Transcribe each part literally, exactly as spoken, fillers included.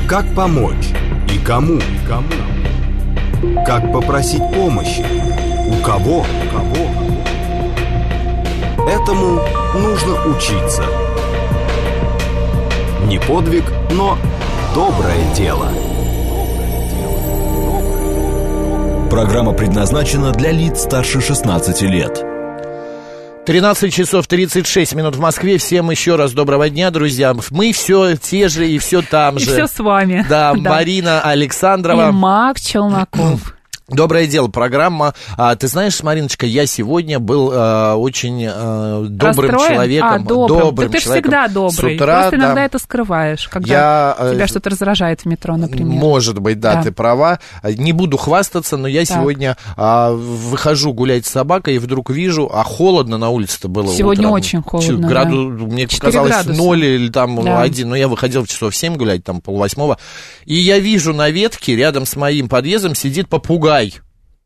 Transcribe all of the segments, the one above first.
Как помочь и кому? Кому? Как попросить помощи? У кого? Кого? Этому нужно учиться. Не подвиг, но доброе дело. Программа предназначена для лиц старше шестнадцати лет. тринадцать часов тридцать шесть минут в Москве. Всем еще раз доброго дня, друзья. Мы все те же и все там же. И все с вами. Да, да. Марина Александрова. И Мак Челноков. Доброе дело, программа. А, ты знаешь, Мариночка, я сегодня был а, очень а, добрым Расстроен? человеком. А, добрым. добрым да ты же человеком. всегда добрый. С утра, Просто иногда да. это скрываешь, когда я, тебя что-то раздражает в метро, например. Может быть, да, да, ты права. Не буду хвастаться, но я так. сегодня а, выхожу гулять с собакой и вдруг вижу, а холодно на улице было сегодня утром. очень холодно, Граду, да. Мне показалось градуса. ноль или там да. один, но я выходил в часов семь гулять, там полвосьмого, и я вижу на ветке рядом с моим подъездом сидит попугай.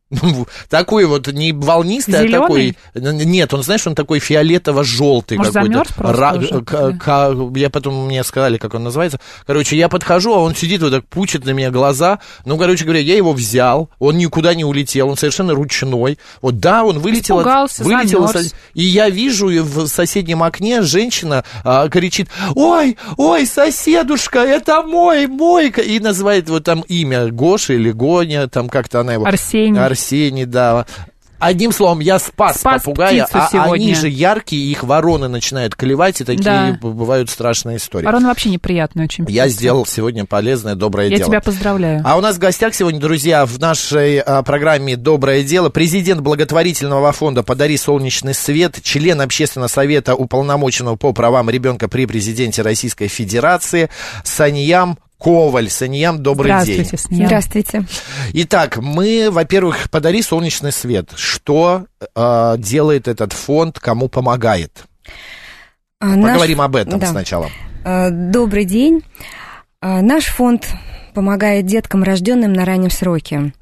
Такой вот не волнистый, зелёный? А такой... Нет, он, знаешь, он такой фиолетово-желтый. Может, какой-то. замерз просто Ра... уже? К- к- я потом, мне сказали, как он называется. Короче, я подхожу, а он сидит вот так, пучит на меня глаза. Ну, короче говоря, я его взял, он никуда не улетел, он совершенно ручной. Вот, да, он вылетел... Испугался, вылетел замерз. И я вижу в соседнем окне женщина а, кричит: ой, ой, соседушка, это мой, мой. И называет вот там имя Гоша или Гоня, там как-то она его... Арсений. Арсений, да. Одним словом, я спас, спас попугая, а сегодня. Они же яркие, их вороны начинают клевать, и такие да. бывают страшные истории. Вороны вообще неприятные очень. Я сделал сегодня полезное, доброе я дело. Я тебя поздравляю. А у нас в гостях сегодня, друзья, в нашей а, программе «Доброе дело» президент благотворительного фонда «Подари солнечный свет», член общественного совета, уполномоченного по правам ребенка при президенте Российской Федерации Саньям Коваль. Саньям, добрый Здравствуйте, день. Саньям. Здравствуйте. Итак, мы, во-первых, «Подари солнечный свет». Что э, делает этот фонд, кому помогает? А, Поговорим наш... об этом да. сначала. Добрый день. Наш фонд помогает деткам, рожденным на раннем сроке.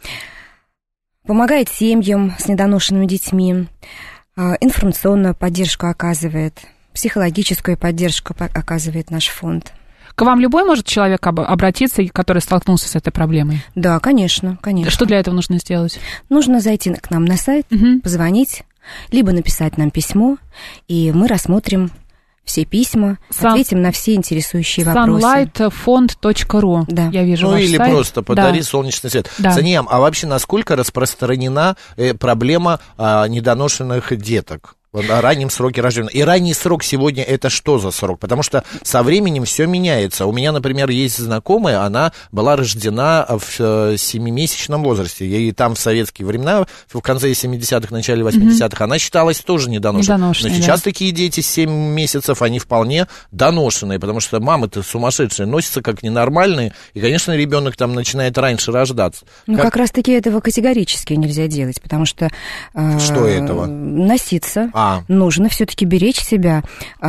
Помогает семьям с недоношенными детьми. Информационную поддержку оказывает. Психологическую поддержку оказывает наш фонд. К вам любой может человек обратиться, который столкнулся с этой проблемой? Да, конечно, конечно. Что для этого нужно сделать? Нужно зайти к нам на сайт, угу. позвонить, либо написать нам письмо, и мы рассмотрим все письма, Sun... ответим на все интересующие вопросы. санлайт фонд точка ру. Да. Я вижу ну ваш или сайт. просто «Подари да. солнечный свет». Да. Саньям, а вообще насколько распространена э, проблема э, недоношенных деток? О раннем сроке рождения. И ранний срок сегодня это что за срок? Потому что со временем все меняется. У меня, например, есть знакомая, она была рождена в семимесячном возрасте. И там в советские времена, в конце семидесятых, начале восьмидесятых, mm-hmm. она считалась тоже недоношенной. недоношенной Но сейчас да. такие дети, семь месяцев, они вполне доношенные, потому что мамы-то сумасшедшие, носятся как ненормальные, и, конечно, ребенок там начинает раньше рождаться. Ну, как, как раз-таки этого категорически нельзя делать, потому что... Э, что этого? Носиться. А. Нужно все-таки беречь себя.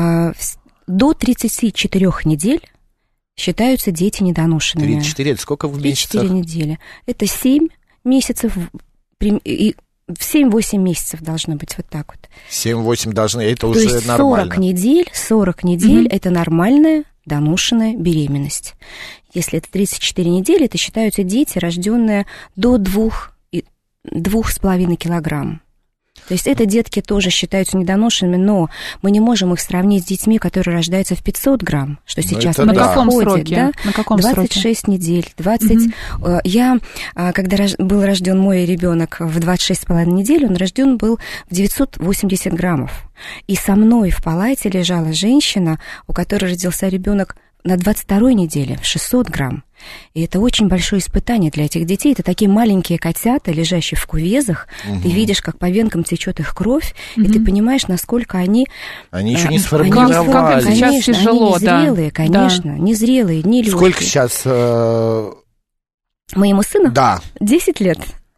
До тридцати четырёх недель считаются дети недоношенными. тридцать четыре, это сколько в месяцах? тридцать четыре недели. Это семь месяцев, и в семь-восемь месяцев должно быть вот так вот. семь-восемь должны, это То уже есть нормально. сорок недель, сорок недель Mm-hmm. это нормальная доношенная беременность. Если это тридцать четыре недели, это считаются дети, рожденные до двух, двух с половиной килограмм. То есть это детки тоже считаются недоношенными, но мы не можем их сравнить с детьми, которые рождаются в пятьсот грамм, что сейчас на происходит. каком сроке? Да? На каком двадцать шесть сроке? Недель, двадцать. Mm-hmm. Я, когда был рожден мой ребенок в двадцать шесть с половиной недель, он рожден был в девятьсот восемьдесят граммов. И со мной в палате лежала женщина, у которой родился ребенок на двадцать второй неделе, в шестьсот грамм. И это очень большое испытание для этих детей. Это такие маленькие котята, лежащие в кувезах. Угу. Ты видишь, как по венкам течет их кровь, угу. и ты понимаешь, насколько они... Они еще не а, сформировались. Они, как им сейчас конечно, тяжело, они незрелые, да. конечно, да. незрелые, не легкие. Сколько сейчас... Э... Моему сыну? Да. десять лет.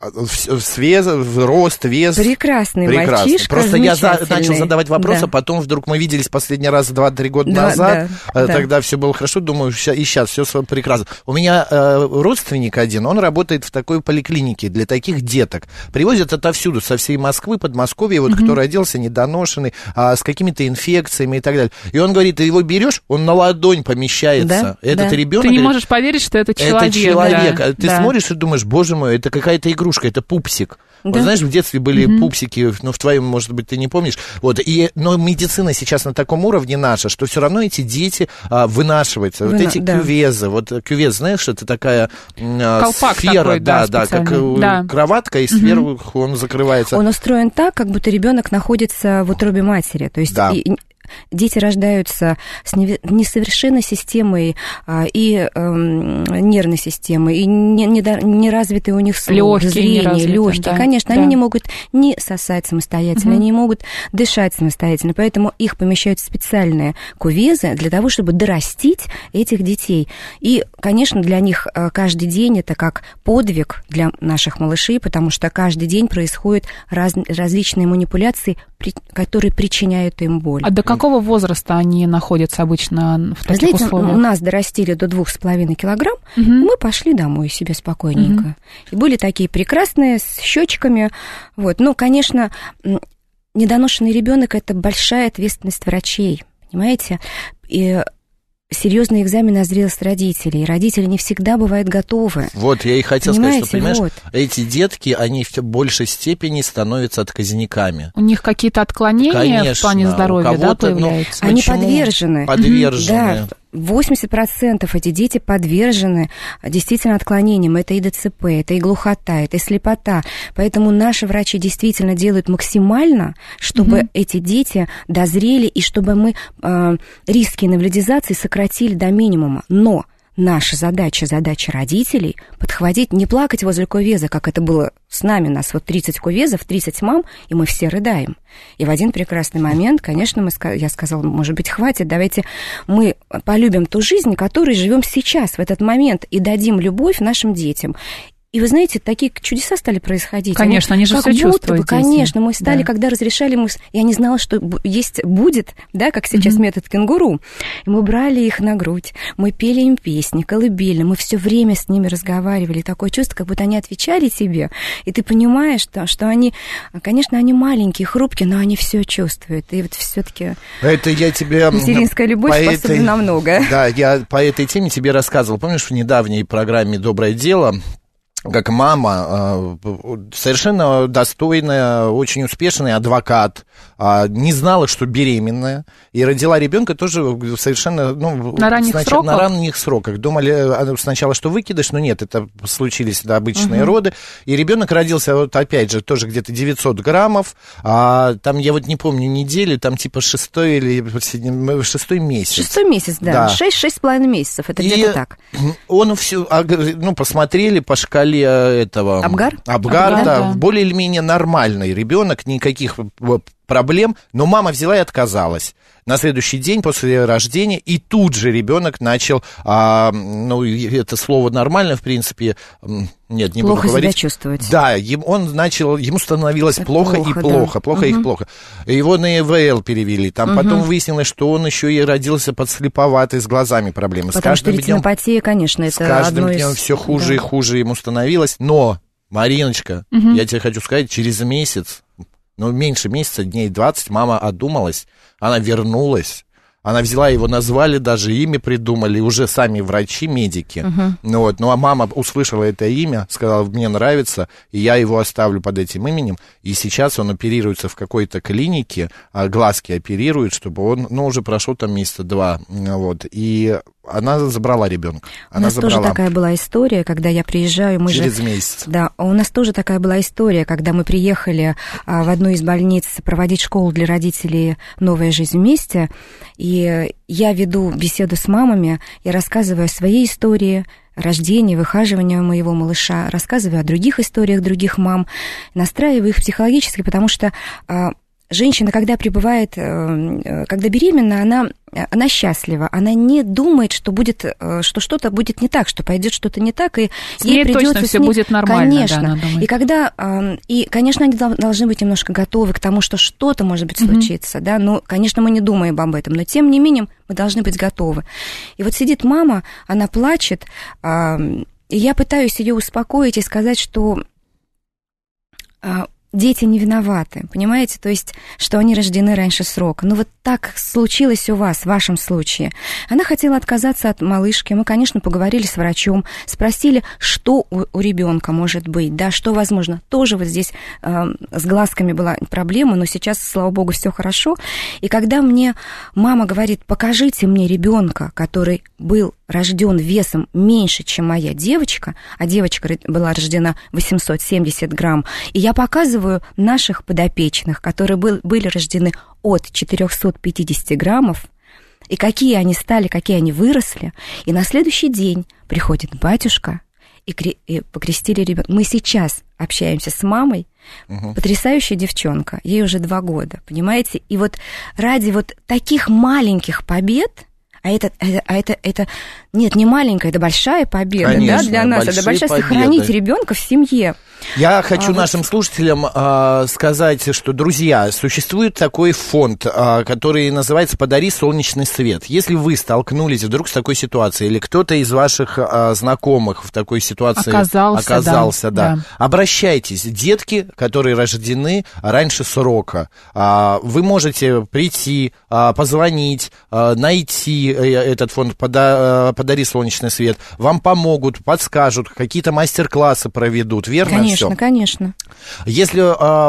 Свез, рост, вес. Прекрасный Прекрасно. мальчишка, Просто я за, начал задавать вопросы, да. а потом вдруг мы виделись последний раз два-три года да, назад, да, тогда да. все было хорошо, думаю, и сейчас все прекрасно. У меня э, родственник один, он работает в такой поликлинике для таких деток. Привозят отовсюду, со всей Москвы, Подмосковья, вот, mm-hmm. кто родился недоношенный, а, с какими-то инфекциями и так далее. И он говорит, ты его берешь, он на ладонь помещается. Да, Этот да. ребенок. Ты не можешь поверить, что это человек. Это человек. Да, ты да. смотришь и думаешь, боже мой, это какая-то игрушка. Это пупсик. Да. Вот знаешь, в детстве были mm-hmm. пупсики, ну, в твоем, может быть, ты не помнишь. Вот, и, но медицина сейчас на таком уровне наша, что все равно эти дети а, вынашиваются. Вына... Вот эти да. кювезы. Вот кювез, знаешь, это такая а, колпак сфера, такой, да, да, да, как да. кроватка, и сверху mm-hmm. он закрывается. Он устроен так, как будто ребенок находится в утробе матери. То есть да. и, дети рождаются с несовершенной системой а, и э, нервной системой, и не, не, не развитый у них слух, зрение, легкие. Да, конечно, да. они не могут не сосать самостоятельно, угу. они не могут дышать самостоятельно, поэтому их помещают в специальные кювезы для того, чтобы дорастить этих детей. И, конечно, для них каждый день это как подвиг для наших малышей, потому что каждый день происходят раз, различные манипуляции, при, которые причиняют им боль. А до какого возраста они находятся обычно в таких Знаете, условиях? У нас дорастили до двух с половиной килограмм, угу. и мы пошли домой себе спокойненько. Угу. И были такие прекрасные, с щечками. Вот. Ну, конечно, недоношенный ребенок это большая ответственность врачей, понимаете? И серьезные экзамены на зрелость родителей. Родители не всегда бывают готовы. Вот, я и хотел понимаете? сказать, что, понимаешь, вот. эти детки, они в большей степени становятся отказниками. У них какие-то отклонения Конечно, в плане здоровья, да, появляются? Ну, они подвержены. Подвержены. Да. восемьдесят процентов эти дети подвержены действительно отклонениям. Это и ДЦП, это и глухота, это и слепота. Поэтому наши врачи действительно делают максимально, чтобы mm-hmm. эти дети дозрели и чтобы мы э, риски инвалидизации сократили до минимума. Но наша задача, задача родителей подхватить, не плакать возле кювеза, как это было с нами. У нас вот тридцать кювезов, тридцать мам, и мы все рыдаем. И в один прекрасный момент, конечно, мы, я сказала, может быть, хватит, давайте мы полюбим ту жизнь, которой живем сейчас, в этот момент, и дадим любовь нашим детям. И вы знаете, такие чудеса стали происходить. Конечно, они, они же все чувствуют. Бы, конечно, мы стали, да. когда разрешали, мы, я не знала, что есть, будет, да, как сейчас mm-hmm. метод кенгуру. И мы брали их на грудь, мы пели им песни, колыбельные, мы все время с ними разговаривали. Такое чувство, как будто они отвечали тебе. И ты понимаешь, что, что они, конечно, они маленькие, хрупкие, но они все чувствуют. И вот все-таки это я тебе материнская любовь способна этой, на многое. Да, я по этой теме тебе рассказывал. Помнишь, в недавней программе «Доброе дело», как мама, совершенно достойная, очень успешный адвокат, не знала, что беременная, и родила ребенка тоже совершенно... Ну, на ранних снач... сроках? На ранних сроках. Думали сначала, что выкидыш, но нет, это случились да, обычные угу. роды. И ребенок родился, вот опять же, тоже где-то девятьсот граммов, а там, я вот не помню, неделю, там типа шестой или шестой месяц. Шестой месяц, да. да. Шесть-шесть с половиной месяцев, это и где-то так. Он все, ну, посмотрели по шкале этого... Абгар? Абгар, Абгар да, да. более или менее нормальный ребенок, никаких проблем, но мама взяла и отказалась. На следующий день после рождения, и тут же ребенок начал, а, ну, это слово нормально, в принципе, нет, не плохо буду говорить. Плохо себя чувствовать. Да, ем, он начал, ему становилось это плохо, плохо и плохо, да. плохо угу. и плохо. Его на ИВЛ перевели, там угу. потом выяснилось, что он еще и родился подслеповатый, с глазами проблемы. Потому что ретинопатия, конечно, это с каждым одно днем из... все хуже да. и хуже ему становилось, но, Мариночка, угу. я тебе хочу сказать, через месяц, ну, меньше месяца, дней двадцать, мама одумалась, она вернулась, она взяла его, назвали, даже имя придумали, уже сами врачи, медики. Uh-huh. Ну, вот, ну, а мама услышала это имя, сказала, мне нравится, и я его оставлю под этим именем. И сейчас он оперируется в какой-то клинике, глазки оперируют, чтобы он, ну, уже прошел там месяца два, вот, и она забрала ребенка. У нас забрала. Тоже такая была история, когда я приезжаю, мы через же... месяц. Да, у нас тоже такая была история, когда мы приехали а, в одну из больниц проводить школу для родителей «Новая жизнь вместе», и я веду беседу с мамами, я рассказываю о своей истории рождения, выхаживания моего малыша, рассказываю о других историях других мам, настраиваю их психологически, потому что а, женщина, когда пребывает, когда беременна, она, она счастлива, она не думает, что будет, что что-то будет не так, что пойдет что-то не так, и с ей придется точно все ней... будет нормально. Конечно. Да, и когда, и, конечно, они должны быть немножко готовы к тому, что что-то может быть случится, mm-hmm. да, но, конечно, мы не думаем об этом, но тем не менее мы должны быть готовы. И вот сидит мама, она плачет, и я пытаюсь ее успокоить и сказать, что дети не виноваты, понимаете? То есть, что они рождены раньше срока. Ну, вот так случилось у вас, в вашем случае. Она хотела отказаться от малышки. Мы, конечно, поговорили с врачом, спросили, что у, у ребенка может быть, да, что возможно. Тоже вот здесь э, с глазками была проблема, но сейчас, слава богу, все хорошо. И когда мне мама говорит, покажите мне ребенка, который был рожден весом меньше, чем моя девочка, а девочка была рождена восемьсот семьдесят грамм, и я показываю наших подопечных, которые был, были рождены от четыреста пятьдесят граммов, и какие они стали, какие они выросли, и на следующий день приходит батюшка и, кре- и покрестили ребенка. Мы сейчас общаемся с мамой, угу. Потрясающая девчонка, ей уже два года, понимаете, и вот ради вот таких маленьких побед. А это, а это, это, нет, не маленькая, это большая победа, конечно, да, для нас. Это большая сохранить ребенка в семье. Я хочу а, нашим вот... слушателям э, сказать, что, друзья, существует такой фонд, э, который называется «Подари солнечный свет». Если вы столкнулись вдруг с такой ситуацией, или кто-то из ваших э, знакомых в такой ситуации оказался, оказался да, да, да, обращайтесь. Детки, которые рождены раньше срока, э, вы можете прийти, э, позвонить, э, найти этот фонд «Подари солнечный свет», вам помогут, подскажут, какие-то мастер-классы проведут, верно? Конечно, всё? Конечно. Если,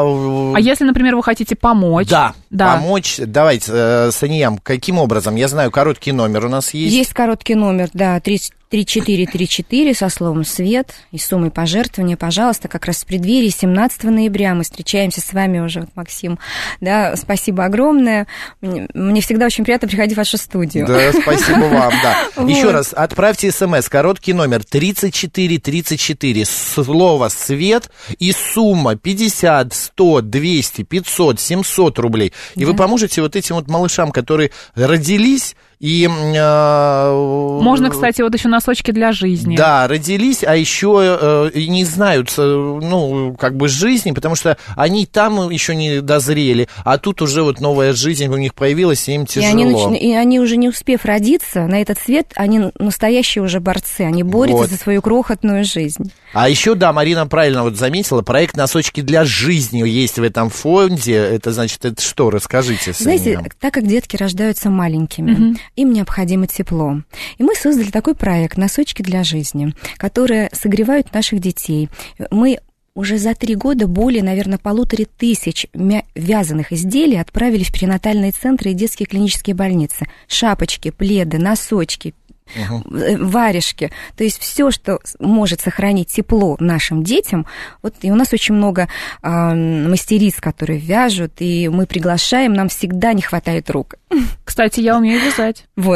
э, а если, например, вы хотите помочь? Да, да. помочь. Давайте, э, Саниям, каким образом? Я знаю, короткий номер у нас есть. Есть короткий номер, да, тридцать три четыре три четыре со словом «Свет» и суммой пожертвования. Пожалуйста, как раз в преддверии семнадцатого ноября мы встречаемся с вами уже, вот, Максим. Да, спасибо огромное. Мне всегда очень приятно приходить в вашу студию. Да, спасибо вам, да. Вот. Еще раз, отправьте смс, короткий номер тридцать четыре тридцать четыре, слово «Свет» и сумма пятьдесят, сто, двести, пятьсот, семьсот рублей. И да. Вы поможете вот этим вот малышам, которые родились и... Э, Можно, кстати, вот еще носочки для жизни. Да, родились, а еще э, не знают, ну, как бы жизни, потому что они там еще не дозрели, а тут уже вот новая жизнь у них появилась, и им тяжело. И они, нач... и они уже не успев родиться на этот свет, они настоящие уже борцы, они борются вот. За свою крохотную жизнь. А еще, да, Марина правильно вот заметила, проект «Носочки для жизни» есть в этом фонде. Это значит, это что? Расскажите. Знаете, так как детки рождаются маленькими, mm-hmm. им необходимо тепло. И мы создали такой проект «Носочки для жизни», которые согревают наших детей. Мы уже за три года более, наверное, полутора тысяч мя- вязаных изделий отправили в перинатальные центры и детские клинические больницы. Шапочки, пледы, носочки, Uh-huh. варежки, то есть все, что может сохранить тепло нашим детям. Вот, и у нас очень много э, мастериц, которые вяжут, и мы приглашаем, нам всегда не хватает рук. Кстати, я умею вязать. Вот.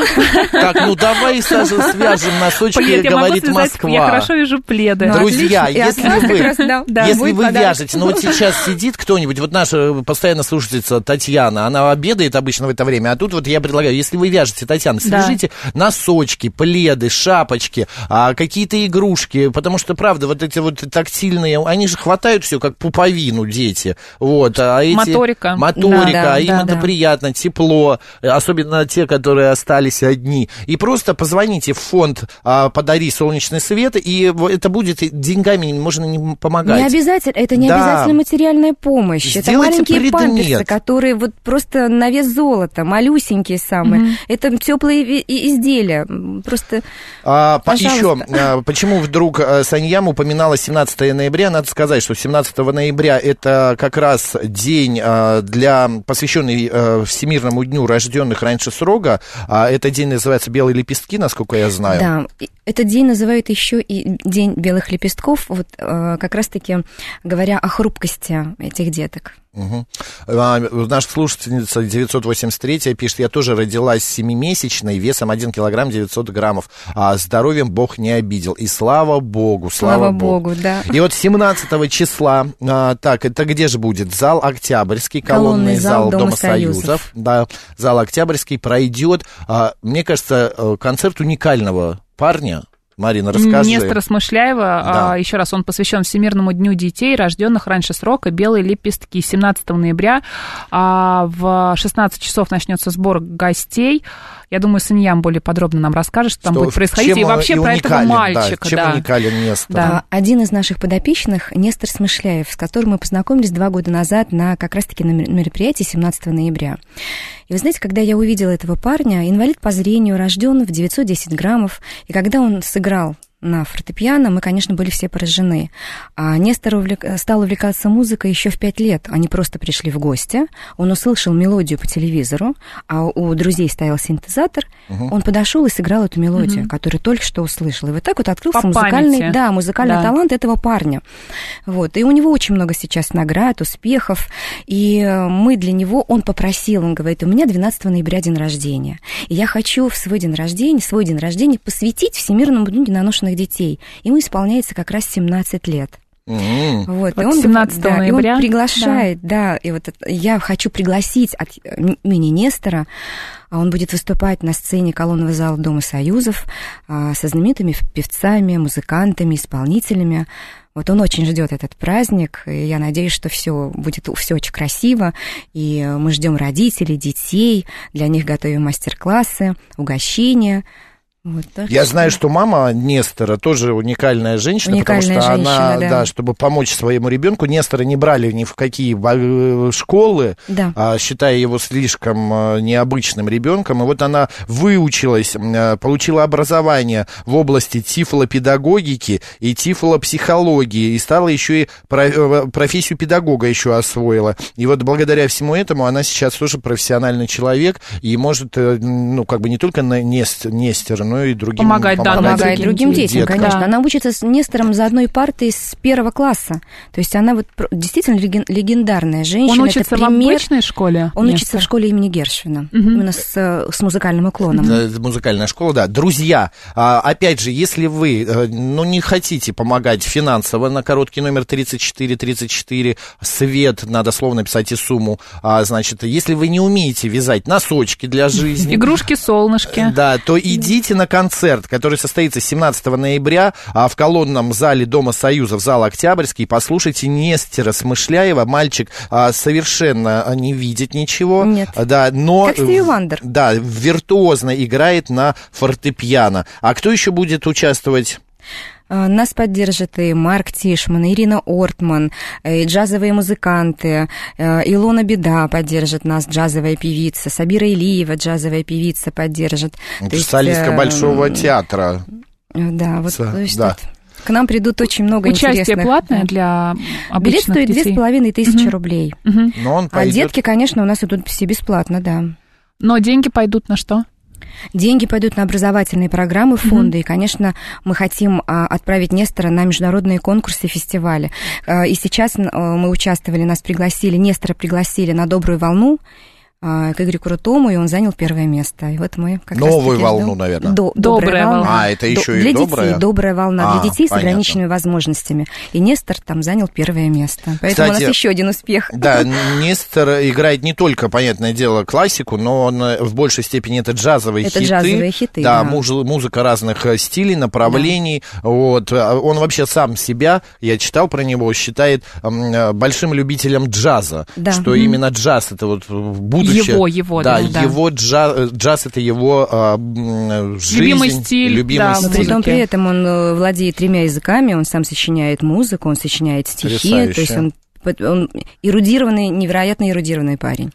Так, ну давай свяжем носочки, говорит Москва. Я хорошо вяжу пледы. Друзья, если вы, если вы вяжете, ну вот сейчас сидит кто-нибудь, вот наша постоянно слушательница Татьяна, она обедает обычно в это время, а тут вот я предлагаю, если вы вяжете, Татьяна, свяжите носочки, пледы, шапочки, а, какие-то игрушки, потому что, правда, вот эти вот тактильные, они же хватают все как пуповину, дети. Вот, а эти, моторика. Моторика, да, да, им да, это да. приятно, тепло, особенно те, которые остались одни. И просто позвоните в фонд а, «Подари солнечный свет», и это будет деньгами, можно не помогать. Не обязательно, это не да. обязательно материальная помощь. Сделайте это маленькие предмет. памперсы, которые вот просто на вес золота, малюсенькие самые. Mm-hmm. Это теплые изделия. Просто, а, еще, а, почему вдруг Саньям упоминала семнадцатого ноября? Надо сказать, что семнадцатого ноября это как раз день а, для, посвященный а, Всемирному дню рожденных раньше срока. А, этот день называется «Белые лепестки», насколько я знаю. Да, этот день называют еще и День белых лепестков, вот а, как раз-таки говоря о хрупкости этих деток. Угу. А, наша слушательница девятьсот восемьдесят три пишет: я тоже родилась семимесячной, весом один килограмм девятьсот граммов, а здоровьем Бог не обидел. И слава Богу, слава, Слава Богу. Богу, да. И вот семнадцатого числа, а, так, это где же будет? Зал Октябрьский, колонный, колонный зал, зал Дома Союзов. Союзов. Да, зал Октябрьский пройдет, а, мне кажется, концерт уникального парня. Марина, расскажи. Нестора Смышляева, да. а, еще раз, он посвящен Всемирному дню детей, рожденных раньше срока, «Белые лепестки». семнадцатого ноября а, в шестнадцать часов начнется сбор гостей. Я думаю, Саньям более подробно нам расскажет, что, что там будет происходить. И вообще и про этого мальчика. Да, чем да. уникален Нестор. Да. Один из наших подопечных, Нестор Смышляев, с которым мы познакомились два года назад на как раз-таки на мероприятии семнадцатого ноября. И вы знаете, когда я увидела этого парня, инвалид по зрению, рожден в девятьсот десять граммов, и когда он сыграл на фортепиано, мы, конечно, были все поражены. А Нестор увлек... стал увлекаться музыкой еще в пять лет. Они просто пришли в гости, он услышал мелодию по телевизору, а у друзей стоял синтезатор, угу. Он подошел и сыграл эту мелодию, угу. которую только что услышал. И вот так вот открылся по музыкальный, да, музыкальный да. талант этого парня. Вот. И у него очень много сейчас наград, успехов, и мы для него, он попросил, он говорит: у меня двенадцатого ноября день рождения, и я хочу в свой день рождения, свой день рождения посвятить Всемирному дню недоношенных детей. Ему исполняется как раз семнадцать лет. Mm-hmm. Вот, вот и он, семнадцатого да, ноября. И он приглашает, да, да и вот это, я хочу пригласить от имени Нестора, он будет выступать на сцене колонного зала Дома Союзов а, со знаменитыми певцами, музыкантами, исполнителями. Вот он очень ждет этот праздник, и я надеюсь, что все будет все очень красиво, и мы ждем родителей, детей, для них готовим мастер-классы, угощения. Вот, я что... знаю, что мама Нестора тоже уникальная женщина, уникальная потому что женщина, она, да. да, чтобы помочь своему ребенку, Нестора не брали ни в какие школы, да. считая его слишком необычным ребенком. И вот она выучилась, получила образование в области тифлопедагогики и тифлопсихологии, и стала еще и профессию педагога еще освоила. И вот благодаря всему этому она сейчас тоже профессиональный человек и может, ну, как бы не только Нестора, но и другим помогать, да, помогать другим детям, деткам. конечно. Да. Она учится с Нестором за одной партой с первого класса. То есть она вот действительно легендарная женщина. Он учится это пример. В обычной школе? Он Нестор? учится в школе имени Гершвина. Угу. Именно с, с музыкальным уклоном. Музыкальная школа, да. Друзья, опять же, если вы ну, не хотите помогать финансово, на короткий номер тридцать четыре тридцать четыре, свет, надо словно писать и сумму, значит, если вы не умеете вязать носочки для жизни. Игрушки-солнышки. Да, то идите на концерт, который состоится семнадцатого ноября в колонном зале Дома Союзов, зал Октябрьский. Послушайте Нестора Смышляева. Мальчик а, совершенно не видит ничего. Нет. Да, но, как Стиви Вандер. Да, виртуозно играет на фортепиано. А кто еще будет участвовать? Нас поддержат и Марк Тишман, и Ирина Ортман, и джазовые музыканты, Илона Беда поддержит нас, джазовая певица, Сабира Илиева, джазовая певица, поддержит. Это солистка есть, Большого театра. Да, вот, С, то есть да. Вот, к нам придут очень много Участие интересных. Участие платное для обычных Билет стоит детей? две с половиной тысячи угу. рублей. Угу. Но он пойдет... А детки, конечно, у нас идут все бесплатно, да. Но деньги пойдут на что? Деньги пойдут на образовательные программы, фонды, mm-hmm. и, конечно, мы хотим а, отправить Нестора на международные конкурсы и фестивали. А, и сейчас а, мы участвовали, нас пригласили, Нестора пригласили на «Добрую волну», к Игорю Крутому, и он занял первое место. И вот мы как Новую волну, ждем. наверное. До, добрая, добрая волна. А, это еще До, и для добрая? Детей, добрая волна. А, для детей понятно. С ограниченными возможностями. И Нестор там занял первое место. Поэтому Кстати, у нас еще один успех. Да, Нестор играет не только, понятное дело, классику, но он в большей степени это джазовые это хиты. Это джазовые хиты, да. да. Муж, музыка разных стилей, направлений. Да. Вот. Он вообще сам себя, я читал про него, считает большим любителем джаза. Да. Что mm-hmm. именно джаз это вот будущее. Его, его, да. Да, его джаз, джаз это его а, жизнь, любимый стиль, любимый да, стиль. Но при том при этом он владеет тремя языками, он сам сочиняет музыку, он сочиняет стихи, Потрясающе. То есть он Он эрудированный, невероятно эрудированный парень.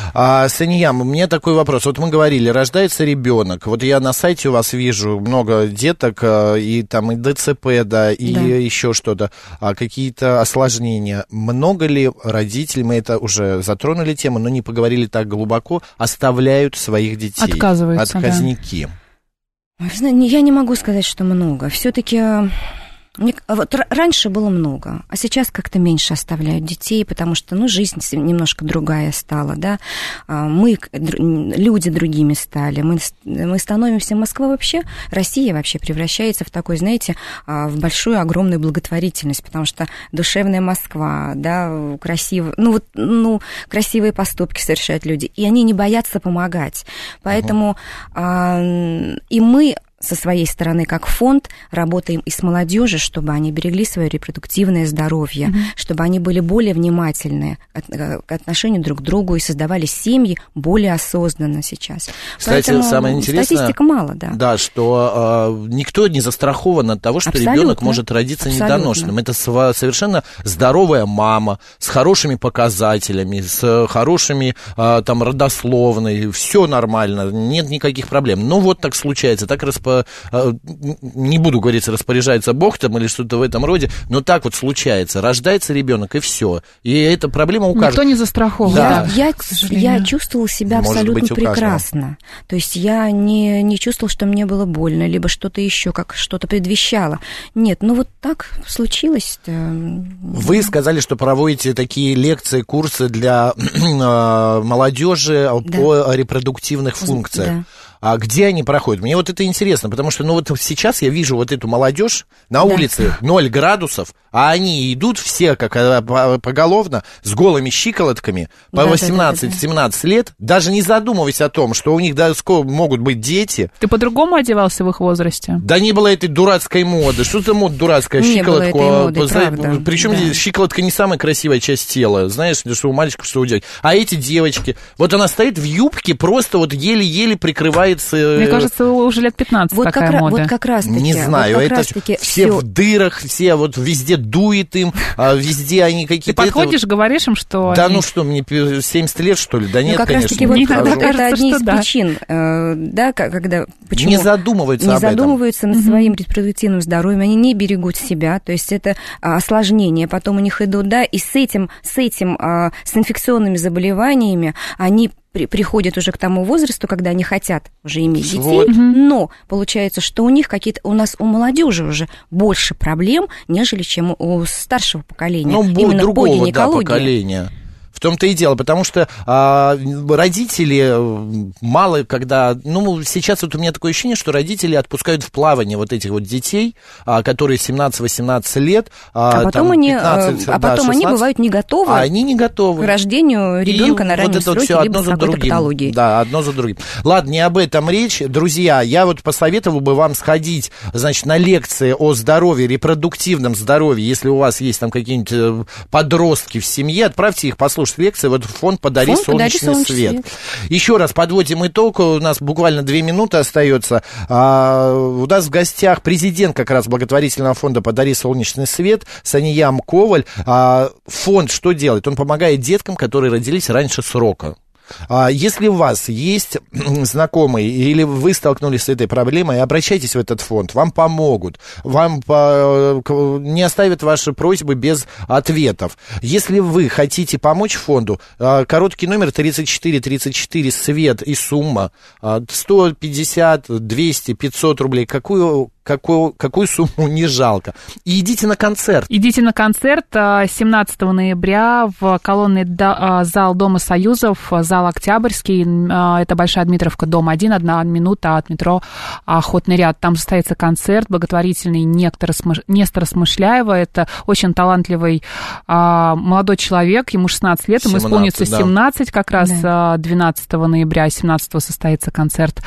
А, Саньям, у меня такой вопрос. Вот мы говорили, рождается ребенок. Вот я на сайте у вас вижу много деток, и там и ДЦП, да, и да. еще что-то, а, какие-то осложнения. Много ли родителей, мы это уже затронули тему, но не поговорили так глубоко, оставляют своих детей? Отказываются, Отказники. Да. Я не могу сказать, что много. Все-таки Мне, вот раньше было много, а сейчас как-то меньше оставляют детей, потому что, ну, жизнь немножко другая стала, да, мы, люди другими стали, мы, мы становимся, Москва вообще, Россия вообще превращается в такой, знаете, в большую, огромную благотворительность, потому что душевная Москва, да, красиво, ну, вот, ну, красивые поступки совершают люди, и они не боятся помогать, поэтому uh-huh. и мы со своей стороны, как фонд, работаем и с молодежью, чтобы они берегли свое репродуктивное здоровье, mm-hmm. чтобы они были более внимательны к отношению друг к другу и создавали семьи более осознанно сейчас. Кстати, Поэтому самое интересное... Статистика мало, да. Да, что э, никто не застрахован от того, что ребенок может родиться Абсолютно. недоношенным. Это совершенно здоровая мама, с хорошими показателями, с хорошими э, там родословной, все нормально, нет никаких проблем. Но вот так случается, так распределяется. Не буду говорить, распоряжается Бог там или что-то в этом роде, но так вот случается. Рождается ребенок, и все. И эта проблема у каждого. Никто не застрахован. Да. Я, я, я чувствовала себя Может абсолютно быть, прекрасно. То есть я не, не чувствовала, что мне было больно, либо что-то еще, как что-то предвещало. Нет, ну вот так случилось. Вы сказали, что проводите такие лекции, курсы для молодежи да. по репродуктивных функциях. Да. А где они проходят? Мне вот это интересно, потому что, ну, вот сейчас я вижу вот эту молодежь на да. улице ноль градусов, а они идут все как поголовно с голыми щиколотками по да, восемнадцать-семнадцать да, да, да, да. лет, даже не задумываясь о том, что у них даже могут быть дети. Ты по-другому одевался в их возрасте? Да не было этой дурацкой моды. Что за мода дурацкая? Не щиколотку. Было этой моды, правда. Причем да. щиколотка не самая красивая часть тела. Знаешь, что у мальчиков, что у девочек. А эти девочки, вот она стоит в юбке, просто вот еле-еле прикрывает. Мне кажется, уже лет пятнадцать вот такая как, мода. Вот как раз таки. Не знаю, вот это все, все в дырах, все вот везде дует им, а везде они какие-то... Ты подходишь, это... говоришь им, что... Да они... ну что, мне семьдать лет, что ли? Да нет, ну, как конечно. Раз таки вот кажется, это одни из да. причин, да, когда... Почему не задумываются не об этом. Не задумываются над своим репродуктивным здоровьем, они не берегут себя, то есть это осложнения, потом у них идут, да, и с этим, с этим, с инфекционными заболеваниями они приходят уже к тому возрасту, когда они хотят уже иметь детей, вот. Но получается, что у них какие-то, у нас у молодежи уже больше проблем, нежели чем у старшего поколения. Ну, именно другого, по гинекологии. Да, поколения. В том-то и дело, потому что а, родители мало когда... Ну, сейчас вот у меня такое ощущение, что родители отпускают в плавание вот этих вот детей, а, которые семнадцать-восемнадцать лет. А, а потом, там, они, пятнадцать, а да, потом они бывают не готовы, а они не готовы к рождению ребенка на раннем вот сроке, вот либо с какой-то патологией. Да, одно за другим. Ладно, не об этом речь. Друзья, я вот посоветовал бы вам сходить, значит, на лекции о здоровье, репродуктивном здоровье. Если у вас есть там какие-нибудь подростки в семье, отправьте их послушать лекции. Вот фонд «Подари, фонд солнечный, подари свет». свет. Еще раз подводим итог. У нас буквально две минуты остается. А, у нас в гостях президент как раз благотворительного фонда «Подари солнечный свет» Саниям Коваль. А, фонд что делает? Он помогает деткам, которые родились раньше срока. Если у вас есть знакомые или вы столкнулись с этой проблемой, обращайтесь в этот фонд, вам помогут, вам по... не оставят ваши просьбы без ответов. Если вы хотите помочь фонду, короткий номер тридцать четыре тридцать четыре свет и сумма сто пятьдесят, двести, пятьсот рублей, какую... Какую, какую сумму не жалко. И идите на концерт. Идите на концерт семнадцатого ноября в колонный зал Дома Союзов, зал Октябрьский. Это Большая Дмитровка, дом один, одна минута от метро Охотный ряд. Там состоится концерт благотворительный Нестора Смышляева. Это очень талантливый молодой человек, ему шестнадцать лет, ему исполнится семнадцать, да. Как раз да. двенадцатого ноября, семнадцатого состоится концерт.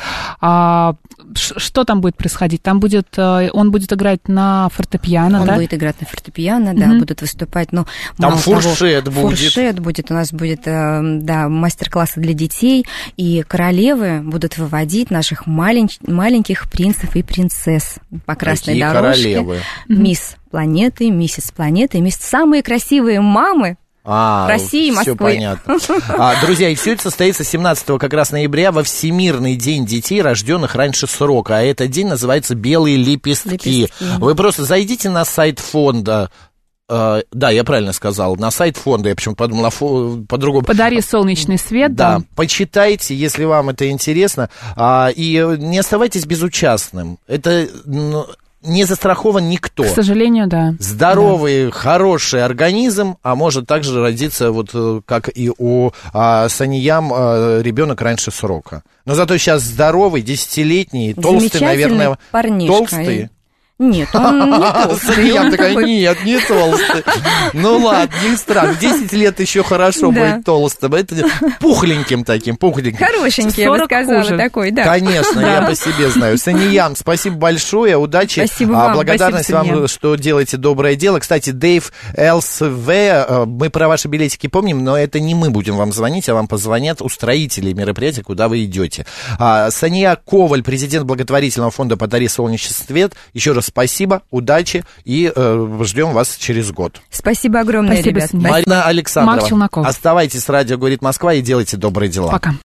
Что там будет происходить? Там будет он будет играть на фортепиано, он да? Он будет играть на фортепиано, да, mm-hmm. будут выступать, но... Там фуршет того, будет. Фуршет будет, у нас будет, да, мастер-классы для детей, и королевы будут выводить наших малень... маленьких принцев и принцесс по красной Какие дорожке. Королевы? Мисс планеты, миссис планеты, мисс... самые красивые мамы А, России и Москвы. Все понятно. А, друзья, и все это состоится семнадцатого как раз ноября во Всемирный день детей, рожденных раньше срока. А этот день называется «Белые лепестки». лепестки. Вы просто зайдите на сайт фонда. Uh, да, я правильно сказал, на сайт фонда, я почему-то подумала фо- по-другому. «Подари солнечный свет». Да, да, почитайте, если вам это интересно, uh, и не оставайтесь безучастным. Это... Ну, не застрахован никто. К сожалению, да. Здоровый, да. хороший организм, а может также родиться, вот как и у а, Саниям, а, ребенок раньше срока. Но зато сейчас здоровый, десятилетний, толстый, наверное. Парнишка. Толстый. Нет, он не толстый. Я такая, нет, не толстый. Ну ладно, не странно. десять лет еще хорошо быть толстым. Это пухленьким таким, пухленьким. Хорошенький, я бы сказала, такой, да. Конечно, я по себе знаю. Саниям, спасибо большое, удачи. Спасибо вам. Благодарность вам, что делаете доброе дело. Кстати, Дэйв ЛСВ, мы про ваши билетики помним, но это не мы будем вам звонить, а вам позвонят устроители мероприятия, куда вы идете. Сания Коваль, президент благотворительного фонда «Подари солнечный свет». Еще раз спасибо, удачи и э, ждем вас через год. Спасибо огромное, спасибо, ребят. Марина Александрова. Марк Челноков. Оставайтесь с радио «Говорит Москва» и делайте добрые дела. Пока.